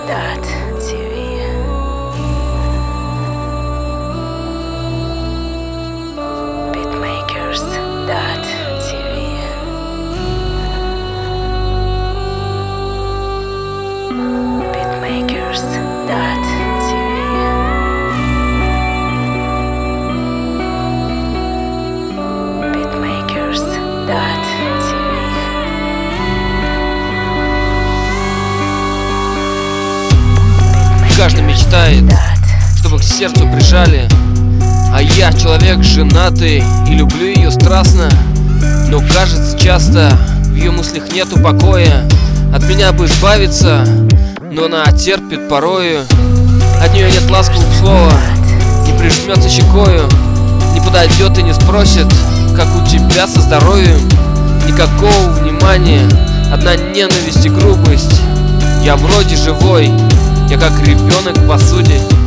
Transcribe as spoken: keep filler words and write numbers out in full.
Каждый мечтает, чтобы к сердцу прижали. А я человек женатый и люблю ее страстно. Но кажется часто, в ее мыслях нету покоя. От меня бы избавиться, но она терпит порою. От нее нет ласкового слова, не прижмется щекою, не подойдет и не спросит, как у тебя со здоровьем. Никакого внимания, одна ненависть и грубость. Я вроде живой, я как ребенок в посуде.